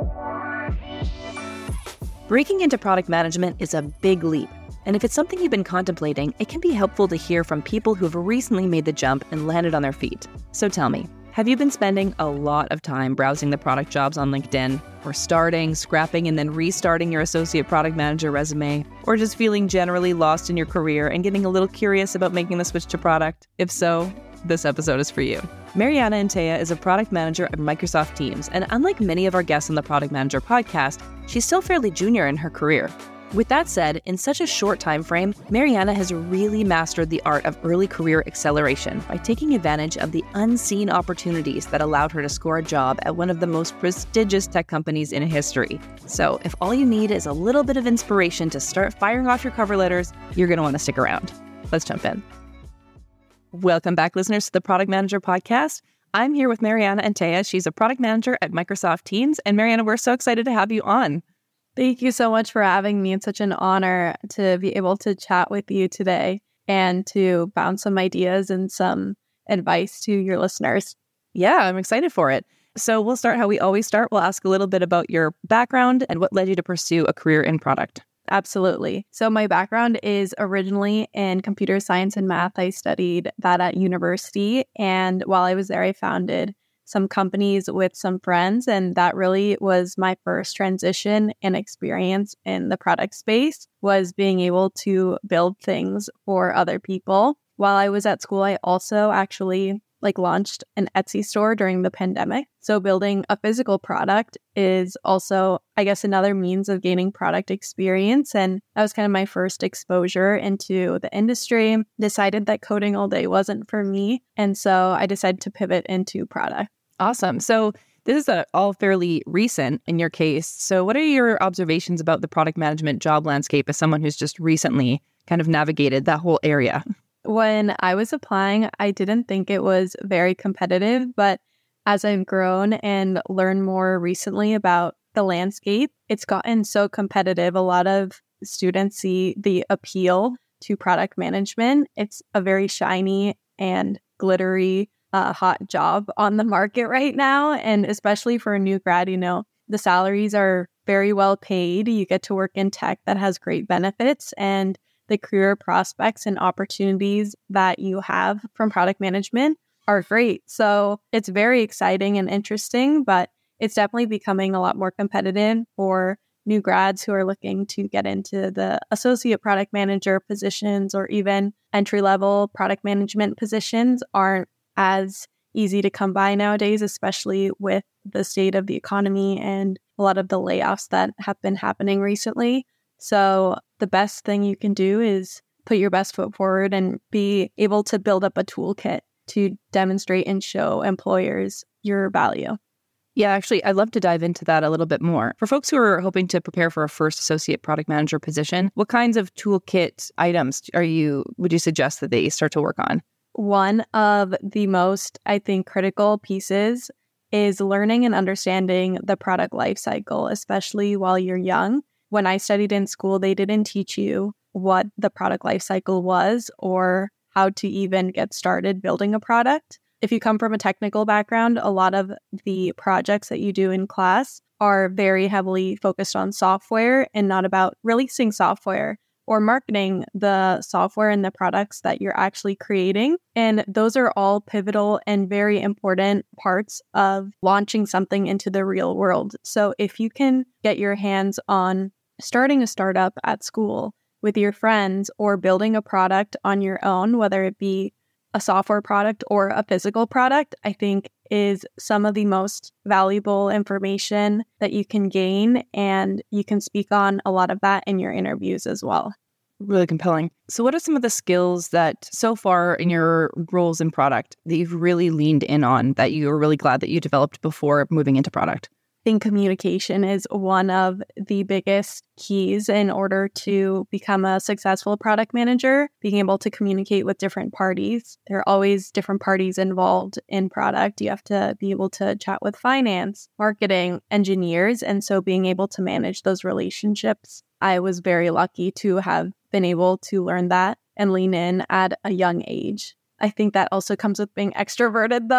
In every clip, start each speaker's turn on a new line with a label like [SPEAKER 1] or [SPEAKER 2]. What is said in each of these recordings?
[SPEAKER 1] Breaking into product management is a big leap, and if it's something you've been contemplating, it can be helpful to hear from people who've recently made the jump and landed on their feet. So tell me, have you been spending a lot of time browsing the product jobs on LinkedIn, or starting, scrapping, and then restarting your associate product manager resume, or just feeling generally lost in your career and getting a little curious about making the switch to product? If so, this episode is for you. Mariana Antaya is a product manager at Microsoft Teams, and unlike many of our guests on the Product Manager podcast, she's still fairly junior in her career. With that said, in such a short time frame, Mariana has really mastered the art of early career acceleration by taking advantage of the unseen opportunities that allowed her to score a job at one of the most prestigious tech companies in history. So if all you need is a little bit of inspiration to start firing off your cover letters, you're going to want to stick around. Let's jump in. Welcome back, listeners, to the Product Manager podcast. I'm here with Mariana Antaya. She's a product manager at Microsoft Teams. And Mariana, we're so excited to have you on.
[SPEAKER 2] Thank you so much for having me. It's such an honor to be able to chat with you today and to bounce some ideas and some advice to your listeners.
[SPEAKER 1] Yeah, I'm excited for it. So we'll start how we always start. We'll ask a little bit about your background and what led you to pursue a career in product.
[SPEAKER 2] Absolutely. So my background is originally in computer science and math. I studied that at university. And while I was there, I founded some companies with some friends. And that really was my first transition and experience in the product space, was being able to build things for other people. While I was at school, I also actually launched an Etsy store during the pandemic. So building a physical product is also, I guess, another means of gaining product experience. And that was kind of my first exposure into the industry. Decided that coding all day wasn't for me. And so I decided to pivot into product.
[SPEAKER 1] Awesome. So this is all fairly recent in your case. So what are your observations about the product management job landscape as someone who's just recently kind of navigated that whole area?
[SPEAKER 2] When I was applying, I didn't think it was very competitive, but as I've grown and learned more recently about the landscape, it's gotten so competitive. A lot of students see the appeal to product management. It's a very shiny and glittery, hot job on the market right now. And especially for a new grad, the salaries are very well paid. You get to work in tech that has great benefits, and the career prospects and opportunities that you have from product management are great. So it's very exciting and interesting, but it's definitely becoming a lot more competitive for new grads who are looking to get into the associate product manager positions, or even entry-level product management positions aren't as easy to come by nowadays, especially with the state of the economy and a lot of the layoffs that have been happening recently. So the best thing you can do is put your best foot forward and be able to build up a toolkit to demonstrate and show employers your value.
[SPEAKER 1] Yeah, actually, I'd love to dive into that a little bit more. For folks who are hoping to prepare for a first associate product manager position, what kinds of toolkit items would you suggest that they start to work on?
[SPEAKER 2] One of the most, I think, critical pieces is learning and understanding the product lifecycle, especially while you're young. When I studied in school, they didn't teach you what the product lifecycle was or how to even get started building a product. If you come from a technical background, a lot of the projects that you do in class are very heavily focused on software and not about releasing software or marketing the software and the products that you're actually creating. And those are all pivotal and very important parts of launching something into the real world. So if you can get your hands on starting a startup at school with your friends, or building a product on your own, whether it be a software product or a physical product, I think is some of the most valuable information that you can gain. And you can speak on a lot of that in your interviews as well.
[SPEAKER 1] Really compelling. So what are some of the skills that so far in your roles in product that you've really leaned in on, that you are really glad that you developed before moving into product?
[SPEAKER 2] I think communication is one of the biggest keys in order to become a successful product manager. Being able to communicate with different parties. There are always different parties involved in product. You have to be able to chat with finance, marketing, engineers. And so being able to manage those relationships, I was very lucky to have been able to learn that and lean in at a young age. I think that also comes with being extroverted, though.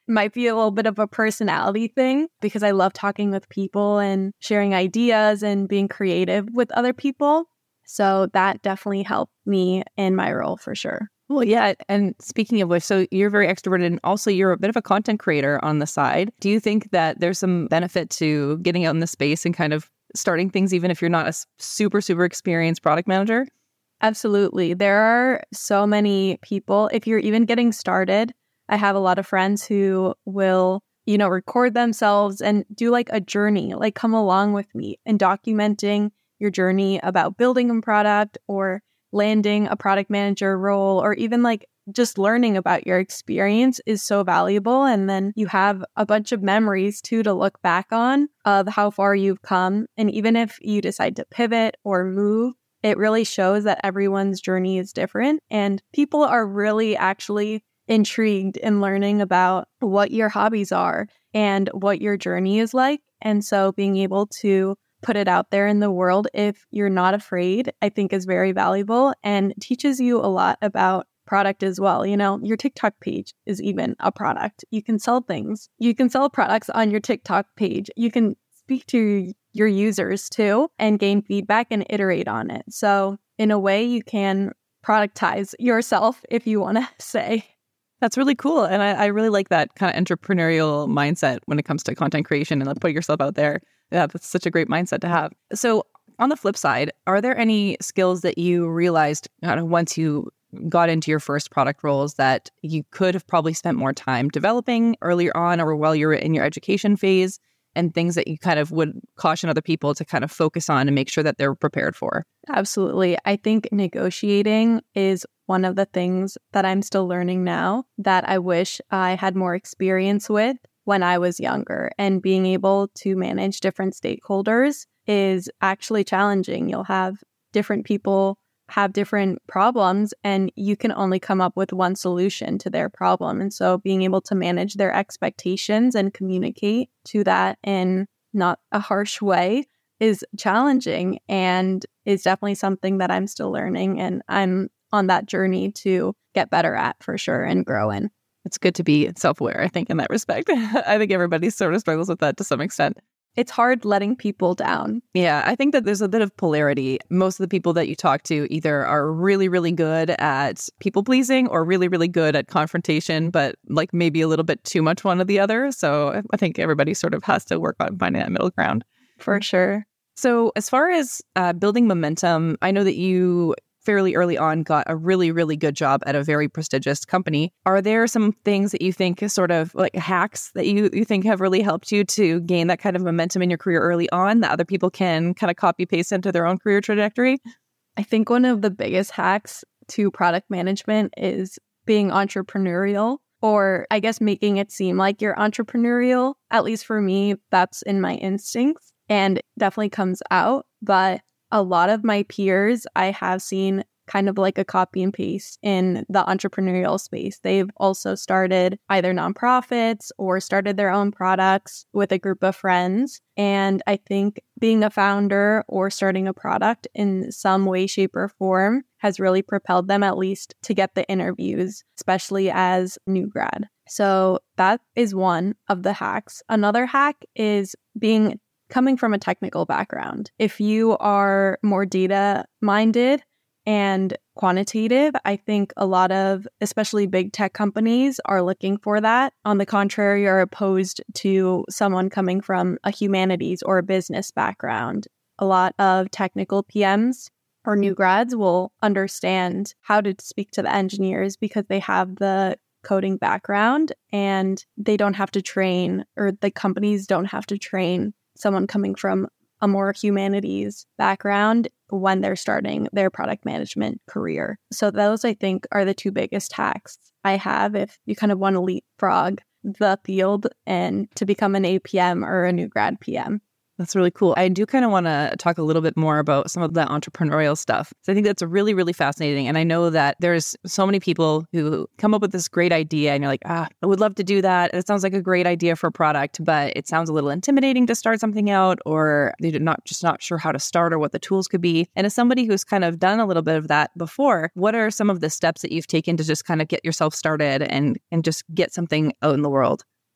[SPEAKER 2] might be a little bit of a personality thing because I love talking with people and sharing ideas and being creative with other people. So that definitely helped me in my role for sure.
[SPEAKER 1] Well, yeah. And speaking of which, so you're very extroverted and also you're a bit of a content creator on the side. Do you think that there's some benefit to getting out in the space and kind of starting things, even if you're not a super, super experienced product manager?
[SPEAKER 2] Absolutely. There are so many people. If you're even getting started, I have a lot of friends who will, record themselves and do like a journey, like come along with me and documenting your journey about building a product or landing a product manager role, or even like just learning about your experience is so valuable. And then you have a bunch of memories too to look back on of how far you've come. And even if you decide to pivot or move, it really shows that everyone's journey is different. And people are really actually intrigued in learning about what your hobbies are and what your journey is like. And so being able to put it out there in the world, if you're not afraid, I think is very valuable and teaches you a lot about product as well. Your TikTok page is even a product. You can sell things. You can sell products on your TikTok page. You can speak to your users too and gain feedback and iterate on it. So in a way, you can productize yourself, if you want to say.
[SPEAKER 1] That's really cool. And I really like that kind of entrepreneurial mindset when it comes to content creation and like putting yourself out there. Yeah, that's such a great mindset to have. So on the flip side, are there any skills that you realized once you got into your first product roles that you could have probably spent more time developing earlier on or while you were in your education phase, and things that you kind of would caution other people to kind of focus on and make sure that they're prepared for?
[SPEAKER 2] Absolutely. I think negotiating is one of the things that I'm still learning now that I wish I had more experience with when I was younger. And being able to manage different stakeholders is actually challenging. You'll have different people have different problems and you can only come up with one solution to their problem. And so being able to manage their expectations and communicate to that in not a harsh way is challenging and is definitely something that I'm still learning. And I'm on that journey to get better at for sure and grow in.
[SPEAKER 1] It's good to be self-aware, I think, in that respect. I think everybody sort of struggles with that to some extent.
[SPEAKER 2] It's hard letting people down.
[SPEAKER 1] Yeah, I think that there's a bit of polarity. Most of the people that you talk to either are really, really good at people pleasing or really, really good at confrontation, but like maybe a little bit too much one or the other. So I think everybody sort of has to work on finding that middle ground.
[SPEAKER 2] For sure.
[SPEAKER 1] So as far as building momentum, I know that you fairly early on got a really, really good job at a very prestigious company. Are there some things that you think is sort of like hacks that you think have really helped you to gain that kind of momentum in your career early on that other people can kind of copy paste into their own career trajectory?
[SPEAKER 2] I think one of the biggest hacks to product management is being entrepreneurial, or I guess making it seem like you're entrepreneurial. At least for me, that's in my instincts and definitely comes out. But a lot of my peers I have seen kind of like a copy and paste in the entrepreneurial space. They've also started either nonprofits or started their own products with a group of friends. And I think being a founder or starting a product in some way, shape, or form has really propelled them at least to get the interviews, especially as new grad. So that is one of the hacks. Another hack is coming from a technical background. If you are more data minded and quantitative, I think a lot of, especially big tech companies, are looking for that. On the contrary, are opposed to someone coming from a humanities or a business background. A lot of technical PMs or new grads will understand how to speak to the engineers because they have the coding background and they don't have to train, or the companies don't have to train someone coming from a more humanities background when they're starting their product management career. So those, I think, are the two biggest hacks I have if you kind of want to leapfrog the field and to become an APM or a new grad PM.
[SPEAKER 1] That's really cool. I do kind of want to talk a little bit more about some of the entrepreneurial stuff. So I think that's really, really fascinating. And I know that there's so many people who come up with this great idea and you're like, I would love to do that. It sounds like a great idea for a product, but it sounds a little intimidating to start something out, or they're not sure how to start or what the tools could be. And as somebody who's kind of done a little bit of that before, what are some of the steps that you've taken to just kind of get yourself started and just get something out in the world?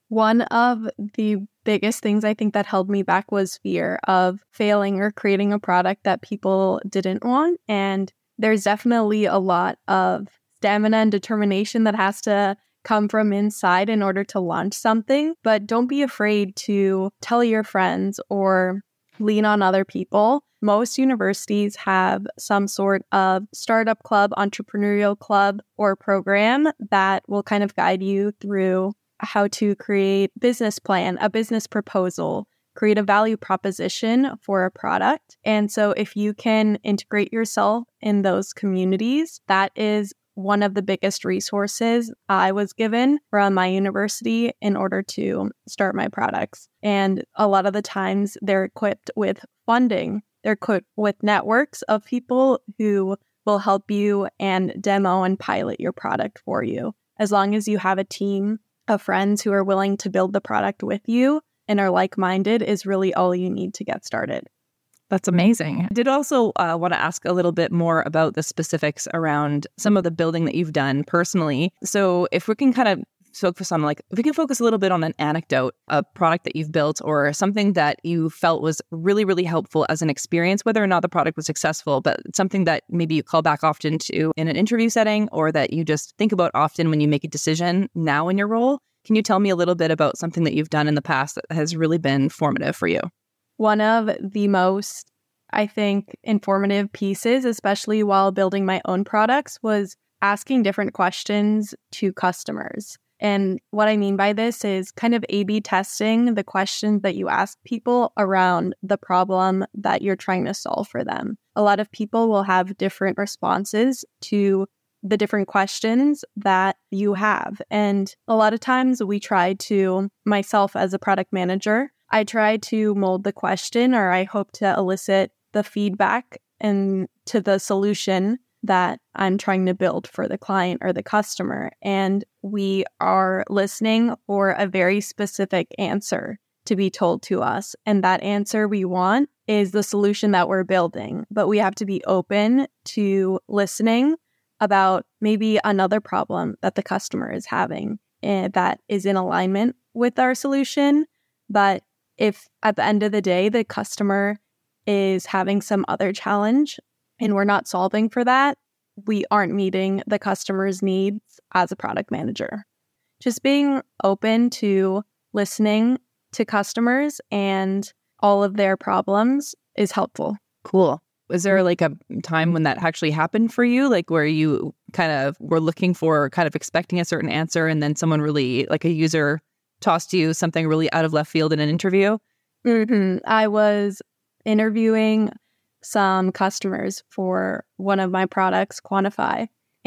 [SPEAKER 2] One of the biggest things I think that held me back was fear of failing or creating a product that people didn't want. And there's definitely a lot of stamina and determination that has to come from inside in order to launch something. But don't be afraid to tell your friends or lean on other people. Most universities have some sort of startup club, entrepreneurial club, or program that will kind of guide you through how to create business plan, a business proposal, create a value proposition for a product. And so if you can integrate yourself in those communities, that is one of the biggest resources I was given from my university in order to start my products. And a lot of the times they're equipped with funding. They're equipped with networks of people who will help you and demo and pilot your product for you. As long as you have a team of friends who are willing to build the product with you and are like-minded is really all you need to get started.
[SPEAKER 1] That's amazing. I did also want to ask a little bit more about the specifics around some of the building that you've done personally. So if we can kind of focus on if we can focus a little bit on an anecdote, a product that you've built or something that you felt was really, really helpful as an experience, whether or not the product was successful, but something that maybe you call back often to in an interview setting or that you just think about often when you make a decision now in your role. Can you tell me a little bit about something that you've done in the past that has really been formative for you?
[SPEAKER 2] One of the most, I think, informative pieces, especially while building my own products, was asking different questions to customers. And what I mean by this is kind of A/B testing the questions that you ask people around the problem that you're trying to solve for them. A lot of people will have different responses to the different questions that you have. And a lot of times we try to, myself as a product manager, I try to mold the question, or I hope to elicit the feedback and to the solution that I'm trying to build for the client or the customer. And we are listening for a very specific answer to be told to us. And that answer we want is the solution that we're building. But we have to be open to listening about maybe another problem that the customer is having that is in alignment with our solution. But if at the end of the day, the customer is having some other challenge and we're not solving for that, we aren't meeting the customer's needs as a product manager. Just being open to listening to customers and all of their problems is helpful.
[SPEAKER 1] Cool. Was there a time when that actually happened for you, where you kind of were looking for, kind of expecting a certain answer and then someone really, a user tossed you something really out of left field in an interview?
[SPEAKER 2] Mm-hmm. I was interviewing some customers for one of my products, Quantify,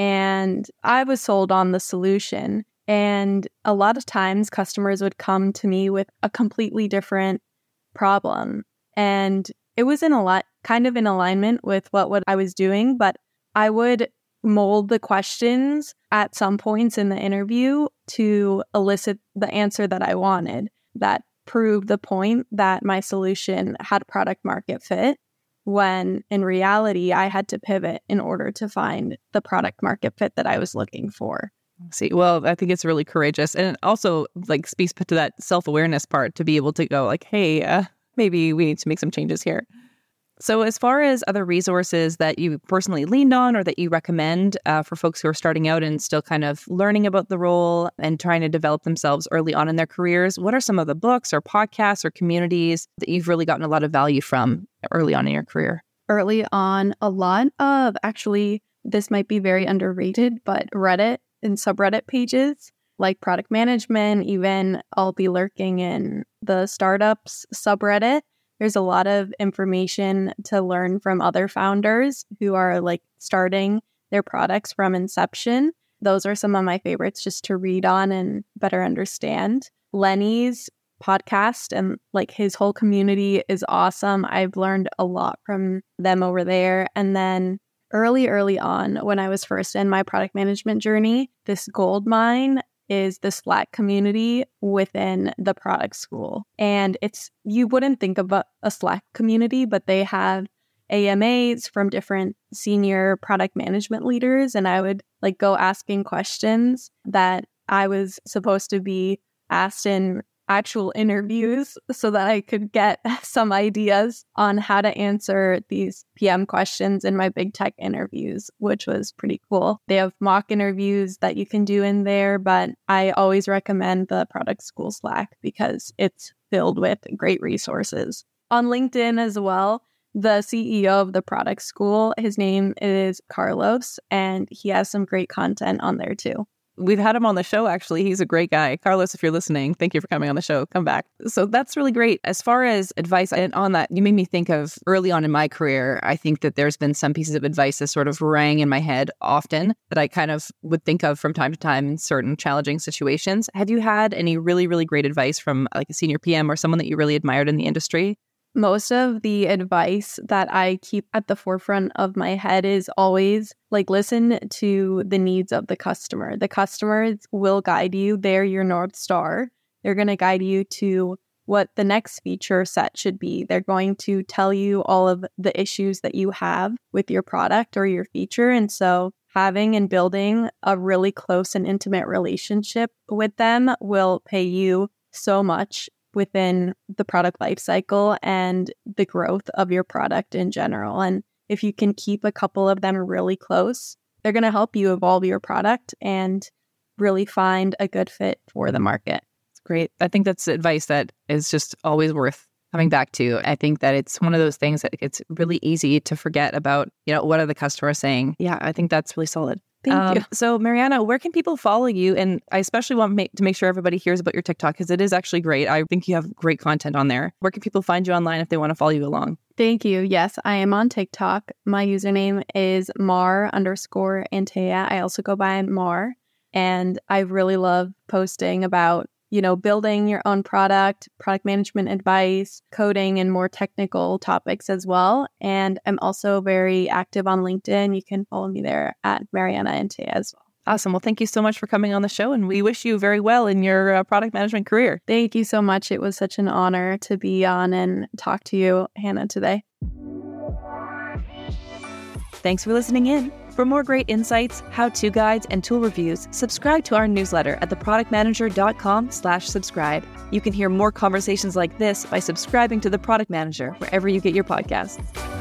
[SPEAKER 2] and I was sold on the solution. And a lot of times customers would come to me with a completely different problem. And it was kind of in alignment with what I was doing, but I would mold the questions at some points in the interview to elicit the answer that I wanted, that proved the point that my solution had product market fit, when in reality, I had to pivot in order to find the product market fit that I was looking for.
[SPEAKER 1] See, well, I think it's really courageous. And it also speaks to that self-awareness part to be able to go hey, maybe we need to make some changes here. So as far as other resources that you personally leaned on or that you recommend for folks who are starting out and still kind of learning about the role and trying to develop themselves early on in their careers, what are some of the books or podcasts or communities that you've really gotten a lot of value from early on in your career?
[SPEAKER 2] Early on, a lot of, actually, this might be very underrated, but Reddit and subreddit pages like product management, even I'll be lurking in the startups subreddit. There's a lot of information to learn from other founders who are starting their products from inception. Those are some of my favorites just to read on and better understand. Lenny's podcast and his whole community is awesome. I've learned a lot from them over there. And then early on, when I was first in my product management journey, this gold mine is the Slack community within the product school. And you wouldn't think of a Slack community, but they have AMAs from different senior product management leaders. And I would go asking questions that I was supposed to be asked in actual interviews so that I could get some ideas on how to answer these PM questions in my big tech interviews, which was pretty cool. They have mock interviews that you can do in there, but I always recommend the Product School Slack because it's filled with great resources. On LinkedIn as well, the CEO of the Product School, his name is Carlos, and he has some great content on there too.
[SPEAKER 1] We've had him on the show, actually. He's a great guy. Carlos, if you're listening, thank you for coming on the show. Come back. So that's really great. As far as advice, and on that, you made me think of early on in my career, I think that there's been some pieces of advice that sort of rang in my head often that I kind of would think of from time to time in certain challenging situations. Have you had any really, really great advice from like a senior PM or someone that you really admired in the industry?
[SPEAKER 2] Most of the advice that I keep at the forefront of my head is always like listen to the needs of the customer. The customers will guide you. They're your North Star. They're going to guide you to what the next feature set should be. They're going to tell you all of the issues that you have with your product or your feature. And so having and building a really close and intimate relationship with them will pay you so much within the product lifecycle and the growth of your product in general. And if you can keep a couple of them really close, they're going to help you evolve your product and really find a good fit for the market.
[SPEAKER 1] It's great. I think that's advice that is just always worth coming back to. I think that it's one of those things that it's really easy to forget about, what are the customers saying? Yeah, I think that's really solid.
[SPEAKER 2] Thank you.
[SPEAKER 1] So Mariana, where can people follow you? And I especially want to make sure everybody hears about your TikTok because it is actually great. I think you have great content on there. Where can people find you online if they want to follow you along?
[SPEAKER 2] Thank you. Yes, I am on TikTok. My username is Mar_Antea. I also go by Mar. And I really love posting about building your own product management advice, coding, and more technical topics as well. And I'm also very active on LinkedIn. You can follow me there at Mariana Antea as well.
[SPEAKER 1] Awesome. Well, thank you so much for coming on the show, and we wish you very well in your product management career.
[SPEAKER 2] Thank you so much. It was such an honor to be on and talk to you, Hannah, today.
[SPEAKER 1] Thanks for listening in. For more great insights, how-to guides, and tool reviews, subscribe to our newsletter at theproductmanager.com/subscribe. You can hear more conversations like this by subscribing to The Product Manager wherever you get your podcasts.